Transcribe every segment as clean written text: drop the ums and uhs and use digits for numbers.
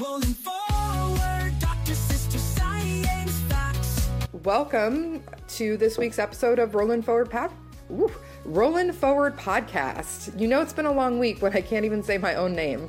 Rolling forward, Dr. Sister Science Facts. Welcome to this week's episode of Rollin' Forward Podcast. You know it's been a long week when I can't even say my own name.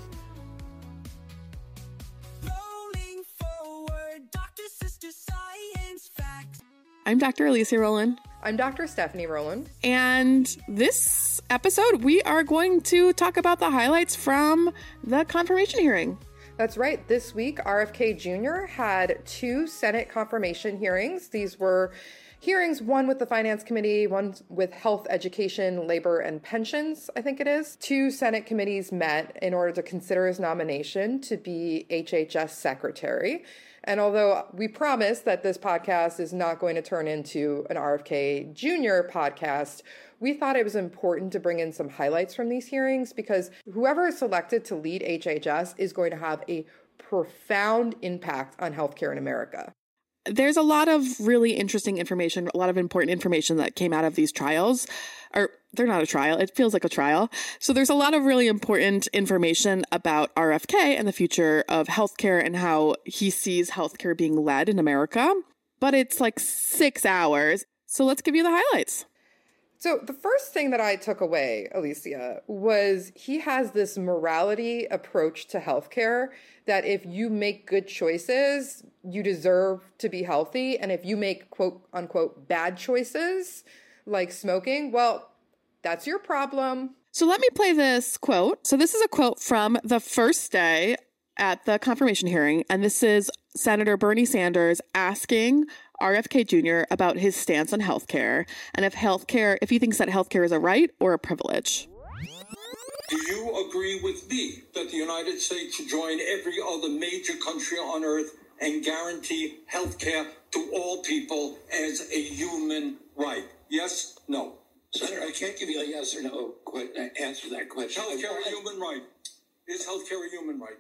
Rolling forward, Dr. Sister Science Facts. I'm Dr. Alicia Rowland. I'm Dr. Stephanie Rowland. And this episode, we are going to talk about the highlights from the confirmation hearing. That's right. This week, RFK Jr. had two Senate confirmation hearings. These were hearings, one with the Finance Committee, one with Health, Education, Labor, and Pensions, I think it is. Two Senate committees met in order to consider his nomination to be HHS Secretary. And although we promise that this podcast is not going to turn into an RFK Jr. podcast, we thought it was important to bring in some highlights from these hearings because whoever is selected to lead HHS is going to have a profound impact on healthcare in America. There's a lot of really interesting information, a lot of important information that came out of these trials. Or they're not a trial. It feels like a trial. So there's a lot of really important information about RFK and the future of healthcare and how he sees healthcare being led in America. But it's like 6 hours. So let's give you the highlights. So the first thing that I took away, Alicia, was he has this morality approach to healthcare that if you make good choices, you deserve to be healthy. And if you make quote unquote bad choices like smoking, well, that's your problem. So let me play this quote. So this is a quote from the first day at the confirmation hearing. And this is Senator Bernie Sanders asking RFK Jr. about his stance on healthcare and if he thinks that healthcare is a right or a privilege. Do you agree with me that the United States should join every other major country on earth and guarantee healthcare to all people as a human right? Yes? No? Senator, I can't give you a yes or no answer to that question. Healthcare a human right? Is healthcare a human right?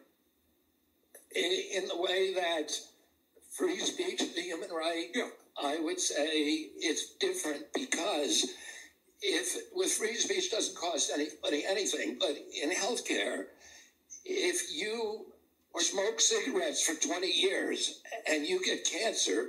In the way that free speech is a human right, yeah. I would say it's different because if with free speech doesn't cost anybody anything, but in healthcare, if you smoke cigarettes for 20 years and you get cancer,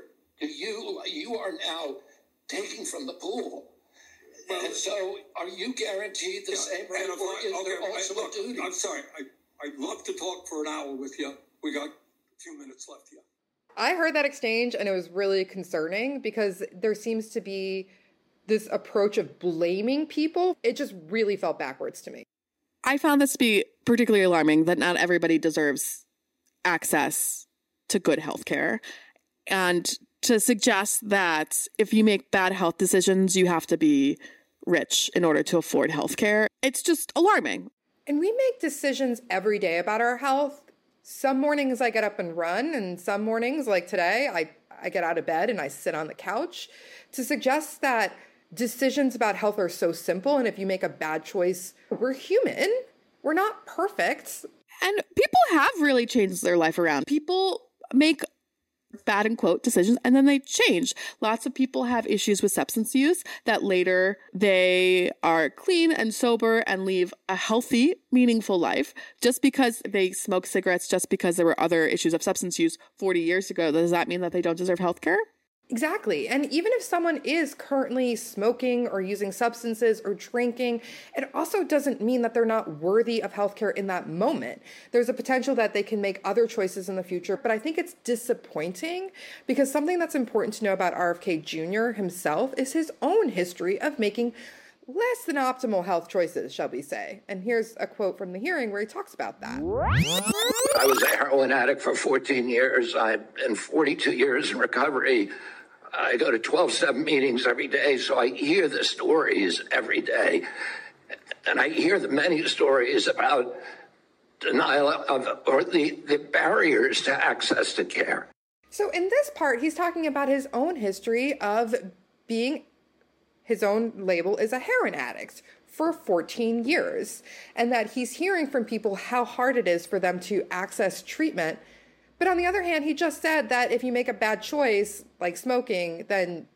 you are now taking from the pool. Well, and so are you guaranteed the same right, or is there also a duty? I'm sorry. I'd love to talk for an hour with you. We got a few minutes left here. I heard that exchange and it was really concerning because there seems to be this approach of blaming people. It just really felt backwards to me. I found this to be particularly alarming that not everybody deserves access to good health care. And to suggest that if you make bad health decisions, you have to be rich in order to afford health care. It's just alarming. And we make decisions every day about our health. Some mornings I get up and run, and some mornings, like today, I get out of bed and I sit on the couch. To suggest that decisions about health are so simple, and if you make a bad choice, we're human. We're not perfect. And people have really changed their life around. People make bad, in quote, decisions, and then they change. Lots of people have issues with substance use that later they are clean and sober and leave a healthy, meaningful life. Just because they smoke cigarettes, just because there were other issues of substance use 40 years ago, does that mean that they don't deserve health care? Exactly. And even if someone is currently smoking or using substances or drinking, it also doesn't mean that they're not worthy of healthcare in that moment. There's a potential that they can make other choices in the future, but I think it's disappointing because something that's important to know about RFK Jr. himself is his own history of making less than optimal health choices, shall we say. And here's a quote from the hearing where he talks about that. I was a heroin addict for 14 years. I've been 42 years in recovery. I go to 12-step meetings every day, so I hear the stories every day. And I hear the many stories about denial of, or the barriers to access to care. So in this part, he's talking about his own history of being, his own label is a heroin addict for 14 years, and that he's hearing from people how hard it is for them to access treatment. But on the other hand, he just said that if you make a bad choice, like smoking, then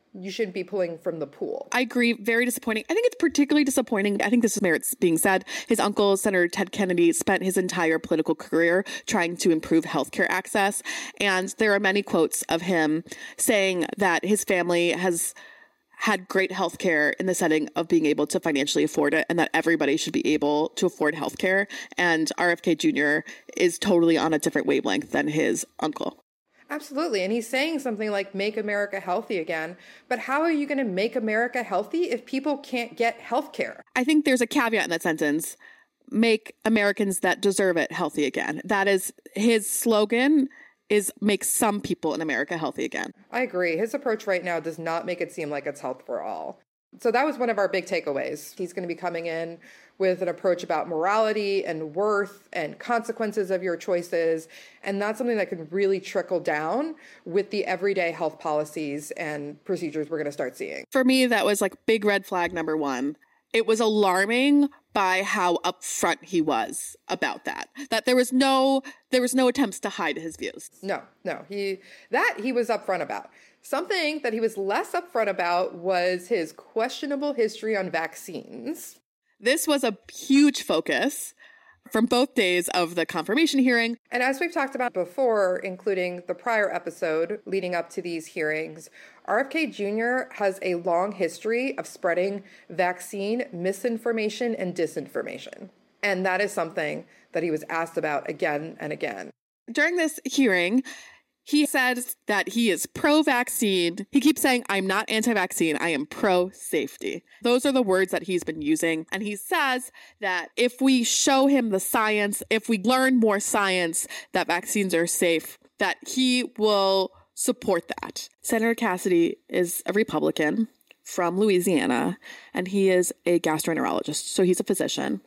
you shouldn't be pulling from the pool. I agree. Very disappointing. I think it's particularly disappointing. I think this merits being said. His uncle, Senator Ted Kennedy, spent his entire political career trying to improve healthcare access. And there are many quotes of him saying that his family has had great healthcare in the setting of being able to financially afford it, and that everybody should be able to afford healthcare. And RFK Jr. is totally on a different wavelength than his uncle. Absolutely. And he's saying something like, make America healthy again. But how are you going to make America healthy if people can't get health care? I think there's a caveat in that sentence. Make Americans that deserve it healthy again. That is his slogan, is make some people in America healthy again. I agree. His approach right now does not make it seem like it's health for all. So that was one of our big takeaways. He's going to be coming in with an approach about morality and worth and consequences of your choices. And that's something that can really trickle down with the everyday health policies and procedures we're going to start seeing. For me, that was like big red flag number one. It was alarming by how upfront he was about that there was no attempts to hide his views. No, he was upfront about. Something that he was less upfront about was his questionable history on vaccines. This was a huge focus from both days of the confirmation hearing. And as we've talked about before, including the prior episode leading up to these hearings, RFK Jr. has a long history of spreading vaccine misinformation and disinformation. And that is something that he was asked about again and again. During this hearing, he says that he is pro-vaccine. He keeps saying, I'm not anti-vaccine, I am pro-safety. Those are the words that he's been using. And he says that if we show him the science, if we learn more science that vaccines are safe, that he will support that. Senator Cassidy is a Republican from Louisiana, and he is a gastroenterologist, so he's a physician.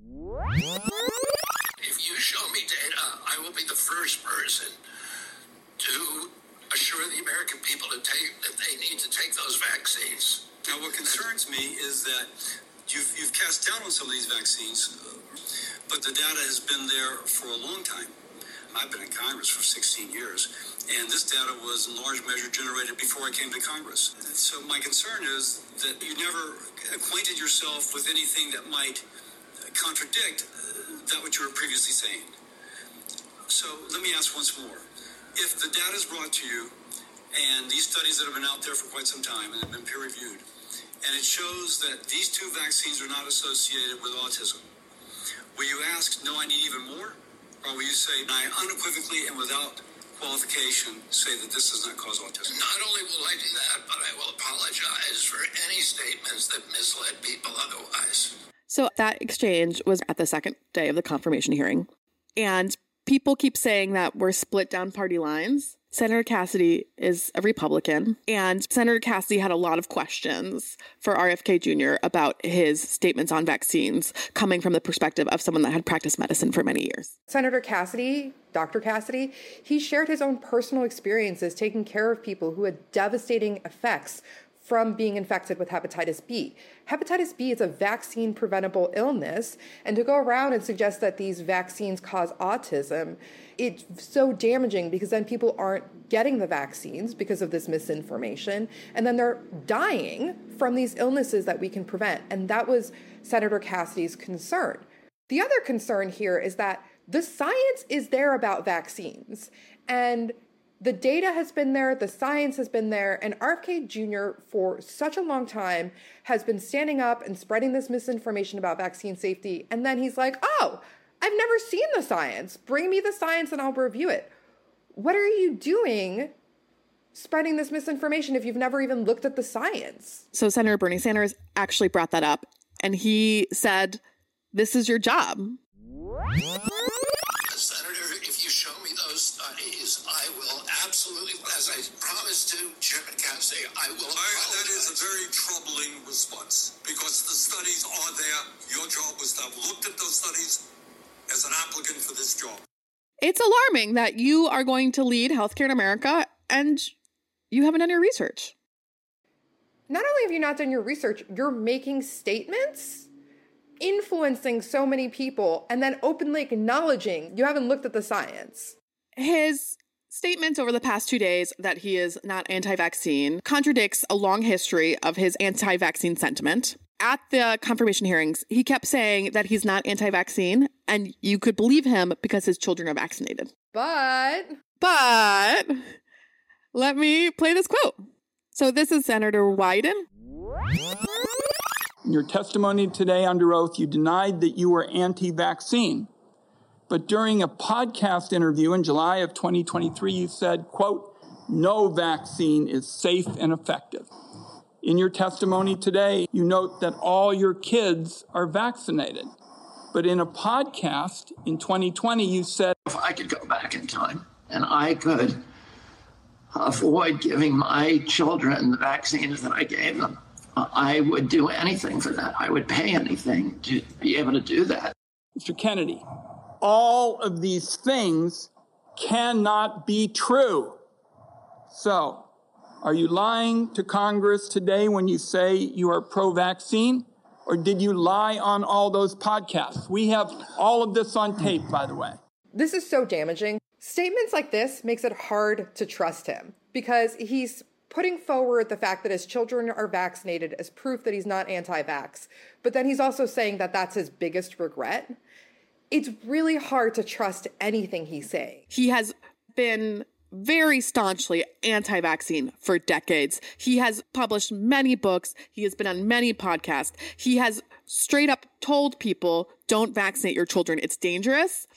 If you show me data, I will be the first person to assure the American people that they need to take those vaccines. Now, what concerns me is that you've cast doubt on some of these vaccines, but the data has been there for a long time. I've been in Congress for 16 years, and this data was in large measure generated before I came to Congress. So my concern is that you never acquainted yourself with anything that might contradict that what you were previously saying. So let me ask once more. If the data is brought to you, and these studies that have been out there for quite some time and have been peer-reviewed, and it shows that these two vaccines are not associated with autism, will you ask, no, I need even more? Or will you say, I unequivocally and without qualification say that this does not cause autism? Not only will I do that, but I will apologize for any statements that misled people otherwise. So that exchange was at the second day of the confirmation hearing. And people keep saying that we're split down party lines. Senator Cassidy is a Republican, and Senator Cassidy had a lot of questions for RFK Jr. about his statements on vaccines coming from the perspective of someone that had practiced medicine for many years. Senator Cassidy, Dr. Cassidy, he shared his own personal experiences taking care of people who had devastating effects from being infected with hepatitis B. Hepatitis B is a vaccine-preventable illness, and to go around and suggest that these vaccines cause autism, it's so damaging because then people aren't getting the vaccines because of this misinformation, and then they're dying from these illnesses that we can prevent. And that was Senator Cassidy's concern. The other concern here is that the science is there about vaccines, and the data has been there, the science has been there, and RFK Jr. for such a long time has been standing up and spreading this misinformation about vaccine safety, and then he's like, oh, I've never seen the science. Bring me the science and I'll review it. What are you doing spreading this misinformation if you've never even looked at the science? So Senator Bernie Sanders actually brought that up, and he said, this is your job. Senator, if you show me those studies, I will absolutely, as I promised to Chairman Cassidy, I will apologize. That is a very troubling response, because the studies are there. Your job was to have looked at those studies as an applicant for this job. It's alarming that you are going to lead healthcare in America and you haven't done your research. Not only have you not done your research, you're making statements, influencing so many people, and then openly acknowledging you haven't looked at the science. His statement over the past 2 days that he is not anti-vaccine contradicts a long history of his anti-vaccine sentiment. At the confirmation hearings, he kept saying that he's not anti-vaccine, and you could believe him because his children are vaccinated. But let me play this quote. So this is Senator Wyden. In your testimony today under oath, you denied that you were anti-vaccine. But during a podcast interview in July of 2023, you said, quote, "No vaccine is safe and effective." In your testimony today, you note that all your kids are vaccinated. But in a podcast in 2020, you said, If I could go back in time and I could avoid giving my children the vaccines that I gave them, I would do anything for that. I would pay anything to be able to do that. Mr. Kennedy, all of these things cannot be true. So, are you lying to Congress today when you say you are pro-vaccine? Or did you lie on all those podcasts? We have all of this on tape, by the way. this is so damaging. Statements like this makes it hard to trust him because he's putting forward the fact that his children are vaccinated as proof that he's not anti-vax. But then he's also saying that that's his biggest regret. It's really hard to trust anything he's saying. He has been very staunchly anti-vaccine for decades. He has published many books. He has been on many podcasts. He has straight up told people, don't vaccinate your children. It's dangerous.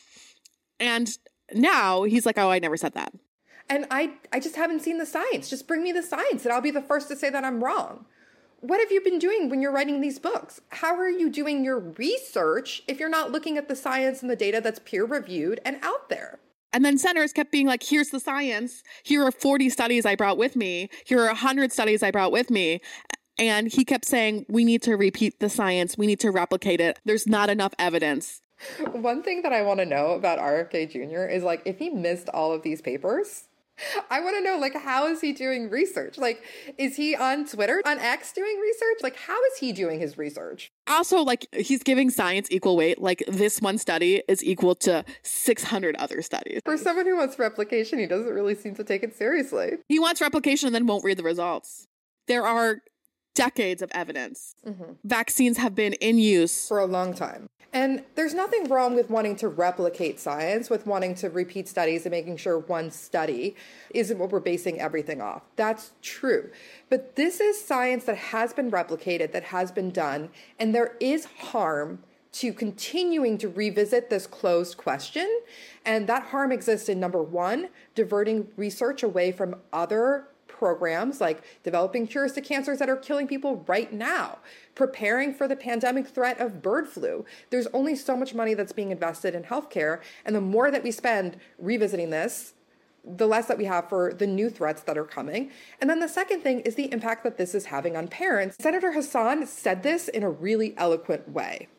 And now he's like, oh, I never said that. And I just haven't seen the science. Just bring me the science and I'll be the first to say that I'm wrong. What have you been doing when you're writing these books? How are you doing your research if you're not looking at the science and the data that's peer-reviewed and out there? And then senators kept being like, here's the science. Here are 40 studies I brought with me. Here are 100 studies I brought with me. And he kept saying, we need to repeat the science. We need to replicate it. There's not enough evidence. One thing that I want to know about RFK Jr. is like, if he missed all of these papers, I want to know, like, how is he doing research? Like, is he on Twitter, on X doing research? Like, how is he doing his research? Also, like, he's giving science equal weight. Like, this one study is equal to 600 other studies. For someone who wants replication, he doesn't really seem to take it seriously. He wants replication and then won't read the results. There are decades of evidence. Vaccines have been in use For a long time. And there's nothing wrong with wanting to replicate science, with wanting to repeat studies and making sure one study isn't what we're basing everything off. That's true. But this is science that has been replicated, that has been done, and there is harm to continuing to revisit this closed question. And that harm exists in, number one, diverting research away from other programs like developing cures to cancers that are killing people right now, preparing for the pandemic threat of bird flu. There's only so much money that's being invested in healthcare, and the more that we spend revisiting this, the less that we have for the new threats that are coming. And then the second thing is the impact that this is having on parents. Senator Hassan said this in a really eloquent way.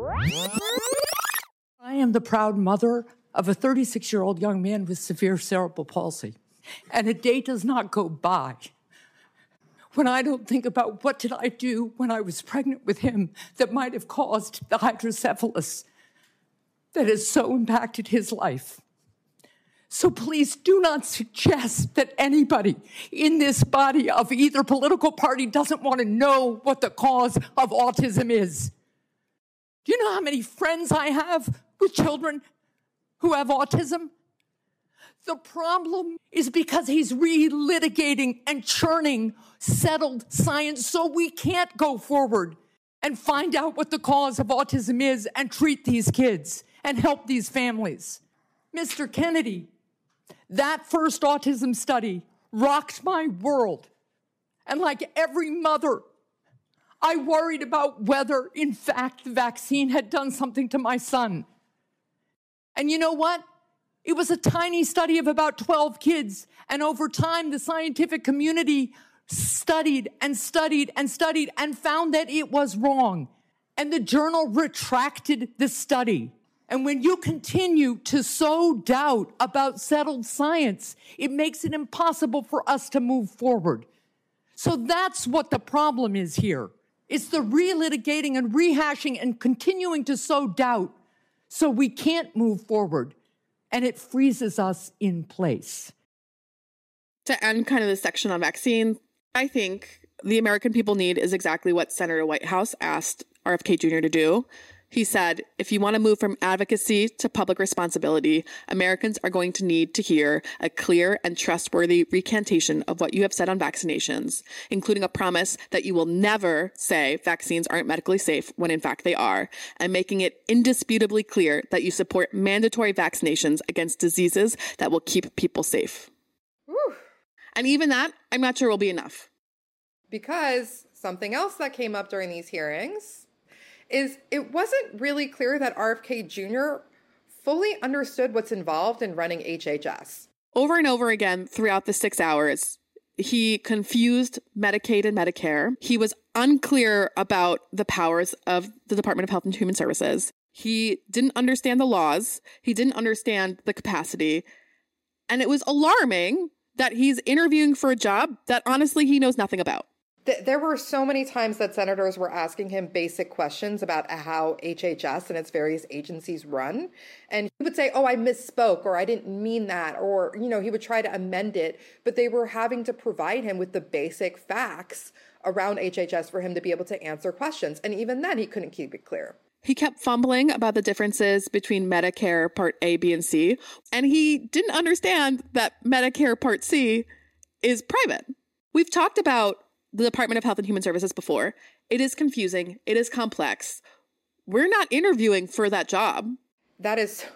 I am the proud mother of a 36-year-old young man with severe cerebral palsy. And a day does not go by when I don't think about what did I do when I was pregnant with him that might have caused the hydrocephalus that has so impacted his life. So please do not suggest that anybody in this body of either political party doesn't want to know what the cause of autism is. Do you know how many friends I have with children who have autism? The problem is because he's relitigating and churning settled science so we can't go forward and find out what the cause of autism is and treat these kids and help these families. Mr. Kennedy, that first autism study rocked my world. And like every mother, I worried about whether, in fact, the vaccine had done something to my son. And you know what? It was a tiny study of about 12 kids. And over time, the scientific community studied and studied and studied and found that it was wrong. And the journal retracted the study. And when you continue to sow doubt about settled science, it makes it impossible for us to move forward. So that's what the problem is here. It's the relitigating and rehashing and continuing to sow doubt so we can't move forward. And it freezes us in place. To end kind of this section on vaccines, I think the American people need is exactly what Senator Whitehouse asked RFK Jr. to do. He said, if you want to move from advocacy to public responsibility, Americans are going to need to hear a clear and trustworthy recantation of what you have said on vaccinations, including a promise that you will never say vaccines aren't medically safe when in fact they are, and making it indisputably clear that you support mandatory vaccinations against diseases that will keep people safe. Whew. And even that, I'm not sure will be enough. Because something else that came up during these hearings is it wasn't really clear that RFK Jr. fully understood what's involved in running HHS. Over and over again throughout the 6 hours, he confused Medicaid and Medicare. He was unclear about the powers of the Department of Health and Human Services. He didn't understand the laws. He didn't understand the capacity. And it was alarming that he's interviewing for a job that honestly he knows nothing about. There were so many times that senators were asking him basic questions about how HHS and its various agencies run. And he would say, oh, I misspoke, or I didn't mean that, or, he would try to amend it. But they were having to provide him with the basic facts around HHS for him to be able to answer questions. And even then, he couldn't keep it clear. He kept fumbling about the differences between Medicare Part A, B, and C. And he didn't understand that Medicare Part C is private. We've talked about the Department of Health and Human Services before. It is confusing. It is complex. We're not interviewing for that job. That is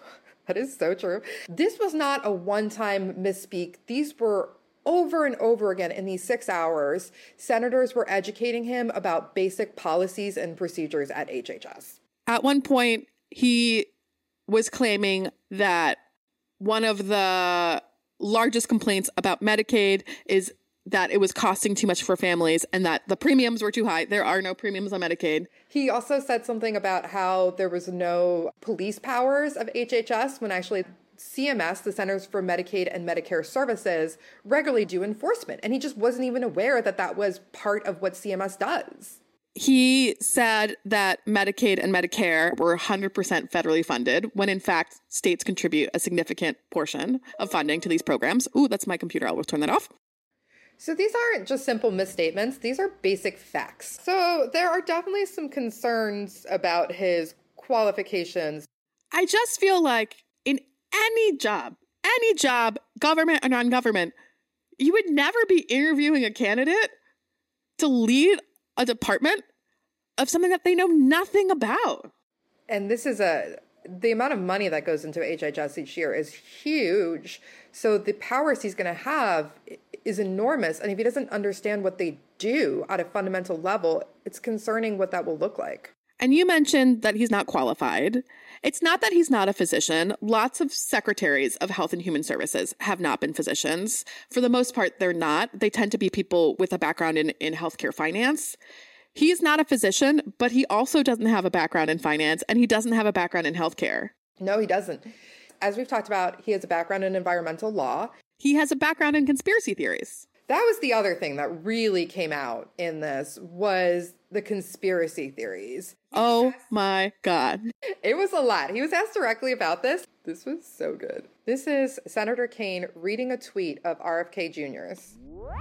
so true. This was not a one-time misspeak. These were over and over again in these 6 hours. Senators were educating him about basic policies and procedures at HHS. At one point, he was claiming that one of the largest complaints about Medicaid is that it was costing too much for families and that the premiums were too high. There are no premiums on Medicaid. He also said something about how there was no police powers of HHS when actually CMS, the Centers for Medicaid and Medicare Services, regularly do enforcement. And he just wasn't even aware that that was part of what CMS does. He said that Medicaid and Medicare were 100% federally funded, when in fact, states contribute a significant portion of funding to these programs. Ooh, that's my computer. I'll turn that off. So these aren't just simple misstatements. These are basic facts. So there are definitely some concerns about his qualifications. I just feel like in any job, government or non-government, you would never be interviewing a candidate to lead a department of something that they know nothing about. And this is the amount of money that goes into HHS each year is huge. So the powers he's going to have is enormous. And if he doesn't understand what they do at a fundamental level, it's concerning what that will look like. And you mentioned that he's not qualified. It's not that he's not a physician. Lots of secretaries of Health and Human Services have not been physicians. For the most part, they're not. They tend to be people with a background in healthcare finance. He's not a physician, but he also doesn't have a background in finance, and he doesn't have a background in healthcare. No, he doesn't. As we've talked about, he has a background in environmental law. He has a background in conspiracy theories. That was the other thing that really came out in this was the conspiracy theories. Oh my God. It was a lot. He was asked directly about this. This was so good. This is Senator Kaine reading a tweet of RFK Jr.'s.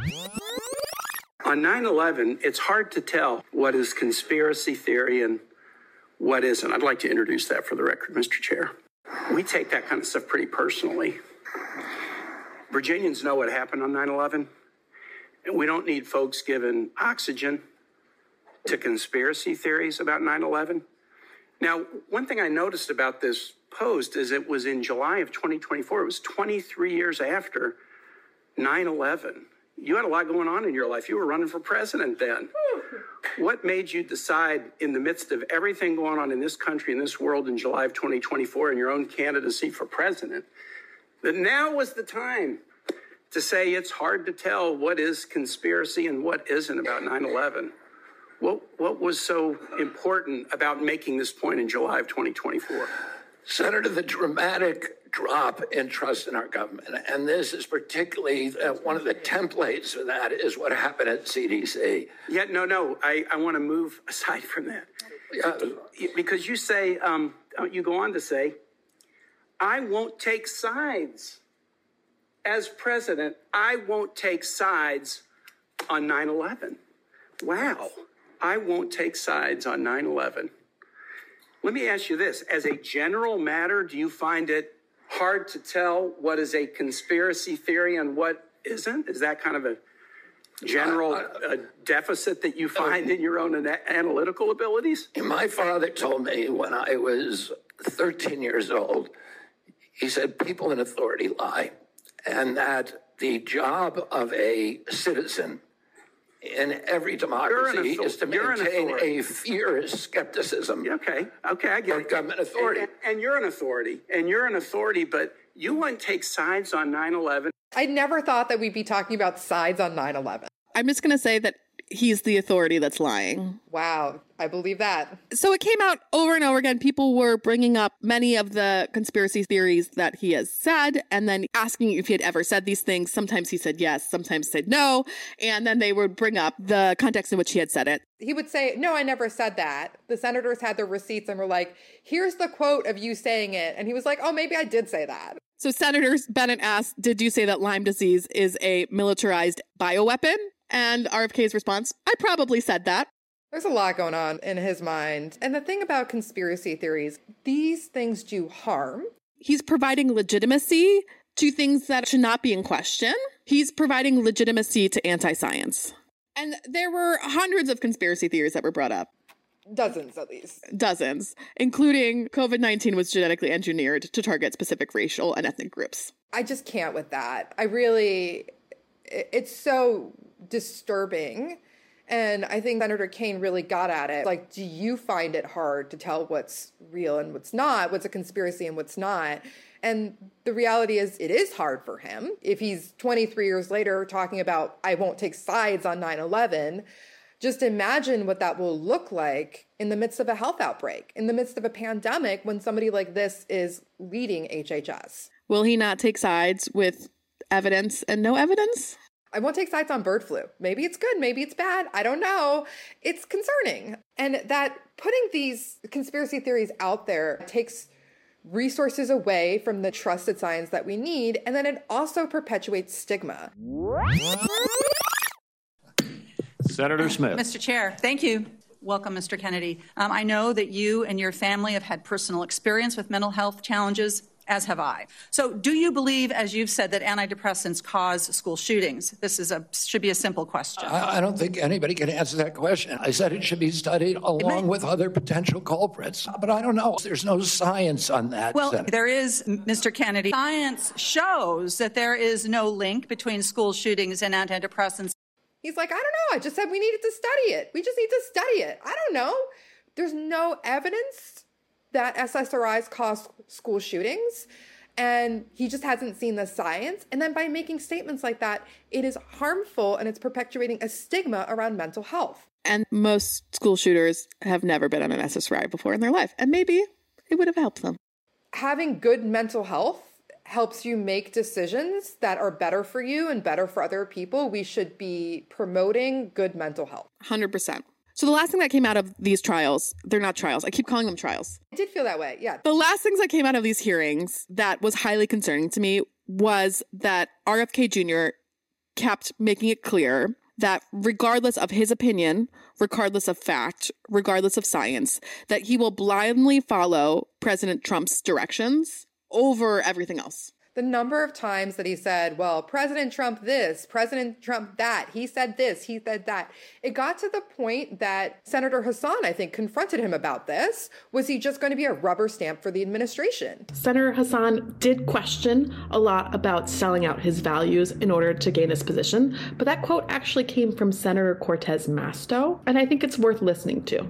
On 9/11, it's hard to tell what is conspiracy theory and what isn't. I'd like to introduce that for the record, Mr. Chair. We take that kind of stuff pretty personally. Virginians know what happened on 9/11. And we don't need folks giving oxygen to conspiracy theories about 9/11. Now, one thing I noticed about this post is it was in July of 2024. It was 23 years after 9/11. You had a lot going on in your life. You were running for president then. What made you decide in the midst of everything going on in this country, in this world in July of 2024, in your own candidacy for president, that now was the time to say it's hard to tell what is conspiracy and what isn't about 9/11? What was so important about making this point in July of 2024? Senator, the dramatic drop in trust in our government, and this is particularly one of the templates for that is what happened at CDC. Yeah, no, I want to move aside from that. Because you say, you go on to say, I won't take sides as president, I won't take sides on 9/11. Wow. I won't take sides on 9/11. Let me ask you this. As a general matter, do you find it hard to tell what is a conspiracy theory and what isn't? Is that kind of a general deficit that you find in your own analytical abilities? My father told me when I was 13 years old, he said, people in authority lie, and that the job of a citizen in every democracy is to maintain a fierce skepticism. Okay, I get it. Government authority. And you're an authority, but you wouldn't take sides on 9/11. I never thought that we'd be talking about sides on 9/11. I'm just going to say that he's the authority that's lying. Wow, I believe that. So it came out over and over again. People were bringing up many of the conspiracy theories that he has said and then asking if he had ever said these things. Sometimes he said yes, sometimes said no. And then they would bring up the context in which he had said it. He would say, no, I never said that. The senators had their receipts and were like, here's the quote of you saying it. And he was like, oh, maybe I did say that. So Senator Bennett asked, did you say that Lyme disease is a militarized bioweapon? And RFK's response, I probably said that. There's a lot going on in his mind. And the thing about conspiracy theories, these things do harm. He's providing legitimacy to things that should not be in question. He's providing legitimacy to anti-science. And there were hundreds of conspiracy theories that were brought up. Dozens, at least. Dozens, including COVID-19 was genetically engineered to target specific racial and ethnic groups. I just can't with that. It's so disturbing. And I think Senator Kaine really got at it. Like, do you find it hard to tell what's real and what's not, what's a conspiracy and what's not? And the reality is it is hard for him. If he's 23 years later talking about, I won't take sides on 9/11, just imagine what that will look like in the midst of a health outbreak, in the midst of a pandemic, when somebody like this is leading HHS. Will he not take sides with evidence and no evidence? I won't take sides on bird flu. Maybe it's good, maybe it's bad. I don't know. It's concerning. And that putting these conspiracy theories out there takes resources away from the trusted science that we need. And then it also perpetuates stigma. Senator Smith. Mr. Chair, thank you. Welcome, Mr. Kennedy. I know that you and your family have had personal experience with mental health challenges, as have I. So do you believe, as you've said, that antidepressants cause school shootings? This should be a simple question. I don't think anybody can answer that question. I said it should be studied along with other potential culprits, but I don't know. There's no science on that. Well, Senator. there is, Mr. Kennedy. Science shows that there is no link between school shootings and antidepressants. He's like, I don't know. I just said we needed to study it. We just need to study it. I don't know. There's no evidence that SSRIs cause school shootings, and he just hasn't seen the science. And then by making statements like that, it is harmful and it's perpetuating a stigma around mental health. And most school shooters have never been on an SSRI before in their life, and maybe it would have helped them. Having good mental health helps you make decisions that are better for you and better for other people. We should be promoting good mental health. 100%. So the last thing that came out of these trials, they're not trials. I keep calling them trials. I did feel that way, yeah. The last things that came out of these hearings that was highly concerning to me was that RFK Jr. kept making it clear that regardless of his opinion, regardless of fact, regardless of science, that he will blindly follow President Trump's directions over everything else. The number of times that he said, well, President Trump this, President Trump that, he said this, he said that. It got to the point that Senator Hassan, I think, confronted him about this. Was he just going to be a rubber stamp for the administration? Senator Hassan did question a lot about selling out his values in order to gain this position, but that quote actually came from Senator Cortez Masto, and I think it's worth listening to.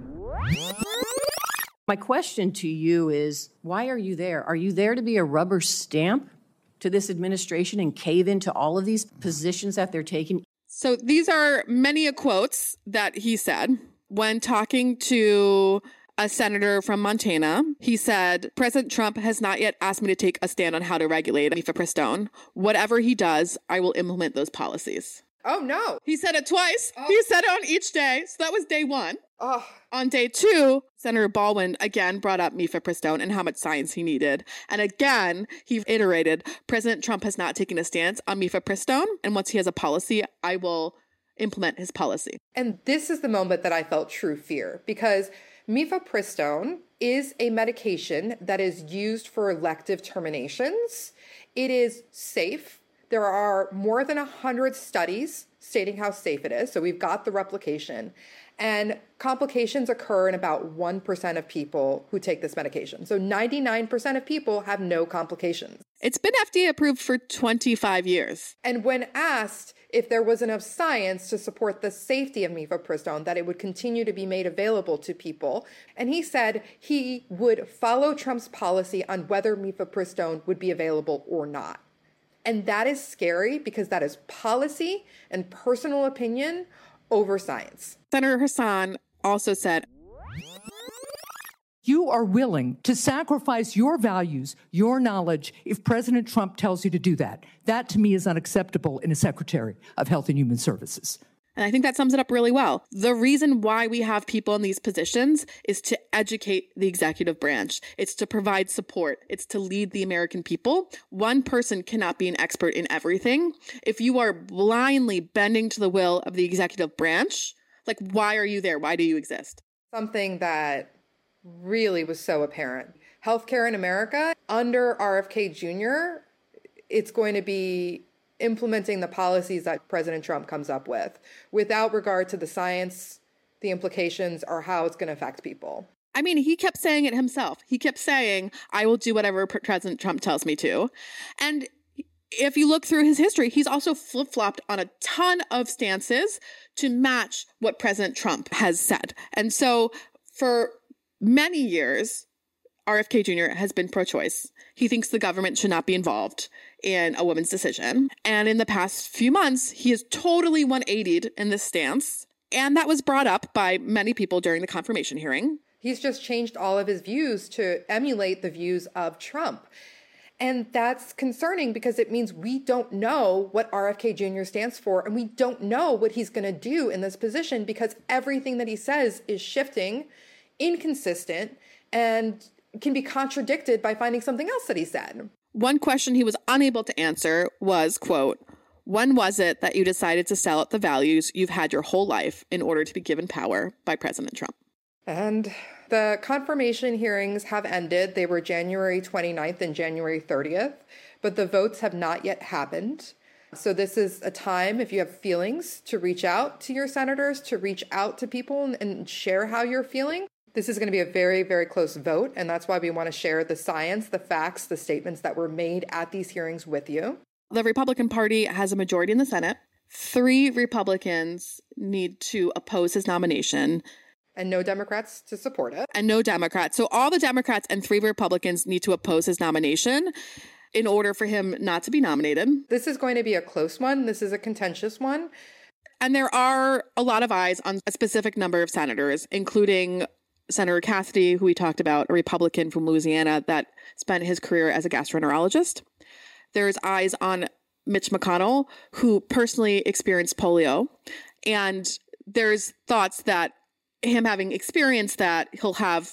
My question to you is, why are you there? Are you there to be a rubber stamp to this administration and cave into all of these positions that they're taking? So these are many quotes that he said when talking to a senator from Montana. He said, President Trump has not yet asked me to take a stand on how to regulate mifepristone. Whatever he does, I will implement those policies. Oh, no. He said it twice. He said it on each day. So that was day one. On day 2, Senator Baldwin again brought up mifepristone and how much science he needed. And again, he iterated, President Trump has not taken a stance on mifepristone, and once he has a policy, I will implement his policy. And this is the moment that I felt true fear, because mifepristone is a medication that is used for elective terminations. It is safe. There are more than 100 studies stating how safe it is. So we've got the replication. And complications occur in about 1% of people who take this medication. So 99% of people have no complications. It's been FDA approved for 25 years. And when asked if there was enough science to support the safety of mifepristone, that it would continue to be made available to people, and he said he would follow Trump's policy on whether mifepristone would be available or not. And that is scary because that is policy and personal opinion over science. Senator Hassan also said, You are willing to sacrifice your values, your knowledge, if President Trump tells you to do that. That, to me, is unacceptable in a Secretary of Health and Human Services. And I think that sums it up really well. The reason why we have people in these positions is to educate the executive branch. It's to provide support. It's to lead the American people. One person cannot be an expert in everything. If you are blindly bending to the will of the executive branch, like, why are you there? Why do you exist? Something that really was so apparent. Healthcare in America, under RFK Jr., it's going to be implementing the policies that President Trump comes up with without regard to the science, the implications, or how it's going to affect people. I mean, he kept saying it himself. He kept saying, I will do whatever President Trump tells me to. And if you look through his history, he's also flip-flopped on a ton of stances to match what President Trump has said. And so for many years, RFK Jr. has been pro-choice. He thinks the government should not be involved in a woman's decision. And in the past few months, he has totally 180'd in this stance. And that was brought up by many people during the confirmation hearing. He's just changed all of his views to emulate the views of Trump. And that's concerning because it means we don't know what RFK Jr. stands for, and we don't know what he's going to do in this position because everything that he says is shifting, inconsistent, and can be contradicted by finding something else that he said. One question he was unable to answer was, quote, when was it that you decided to sell out the values you've had your whole life in order to be given power by President Trump? And the confirmation hearings have ended. They were January 29th and January 30th, but the votes have not yet happened. So this is a time, if you have feelings, to reach out to your senators, to reach out to people and share how you're feeling. This is going to be a very, very close vote, and that's why we want to share the science, the facts, the statements that were made at these hearings with you. The Republican Party has a majority in the Senate. 3 Republicans need to oppose his nomination. And no Democrats to support it. And no Democrats. So all the Democrats and 3 Republicans need to oppose his nomination in order for him not to be nominated. This is going to be a close one. This is a contentious one. And there are a lot of eyes on a specific number of senators, including Senator Cassidy, who we talked about, a Republican from Louisiana that spent his career as a gastroenterologist. There's eyes on Mitch McConnell, who personally experienced polio. And there's thoughts that him having experienced that, he'll have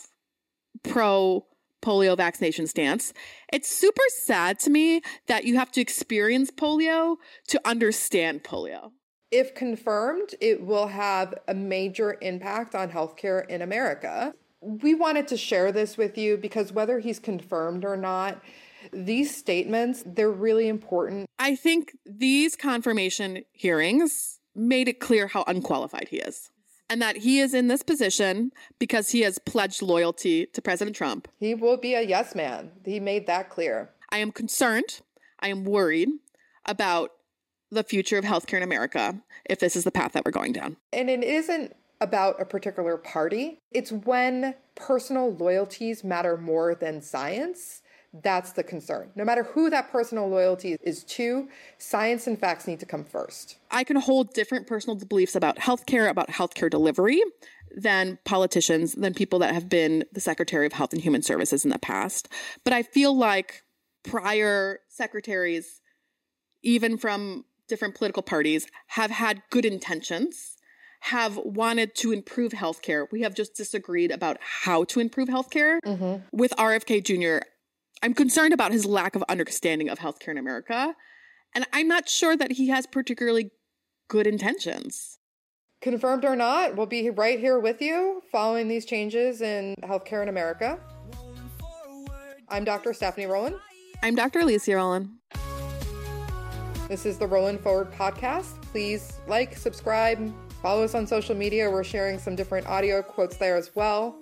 pro-polio vaccination stance. It's super sad to me that you have to experience polio to understand polio. If confirmed, it will have a major impact on healthcare in America. We wanted to share this with you because whether he's confirmed or not, these statements, they're really important. I think these confirmation hearings made it clear how unqualified he is. And that he is in this position because he has pledged loyalty to President Trump. He will be a yes man. He made that clear. I am concerned. I am worried about the future of healthcare in America if this is the path that we're going down. And it isn't about a particular party. It's when personal loyalties matter more than science. That's the concern. No matter who that personal loyalty is to, science and facts need to come first. I can hold different personal beliefs about healthcare delivery than politicians, than people that have been the Secretary of Health and Human Services in the past. But I feel like prior secretaries, even from different political parties, have had good intentions, have wanted to improve healthcare. We have just disagreed about how to improve healthcare. With RFK Jr., I'm concerned about his lack of understanding of healthcare in America. And I'm not sure that he has particularly good intentions. Confirmed or not, we'll be right here with you following these changes in healthcare in America. I'm Dr. Stephanie Rowland. I'm Dr. Alicia Rowland. This is the Rolling Forward podcast. Please like, subscribe, follow us on social media. We're sharing some different audio quotes there as well.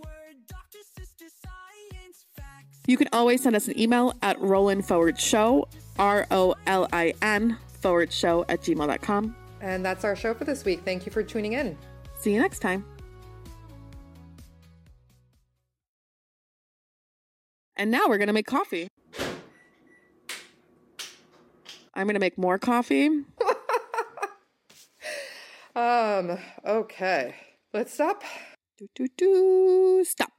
You can always send us an email at rollinforwardshow, ROLIN_show@gmail.com. And that's our show for this week. Thank you for tuning in. See you next time. And now we're going to make coffee. I'm going to make more coffee. Okay. Let's stop. Stop.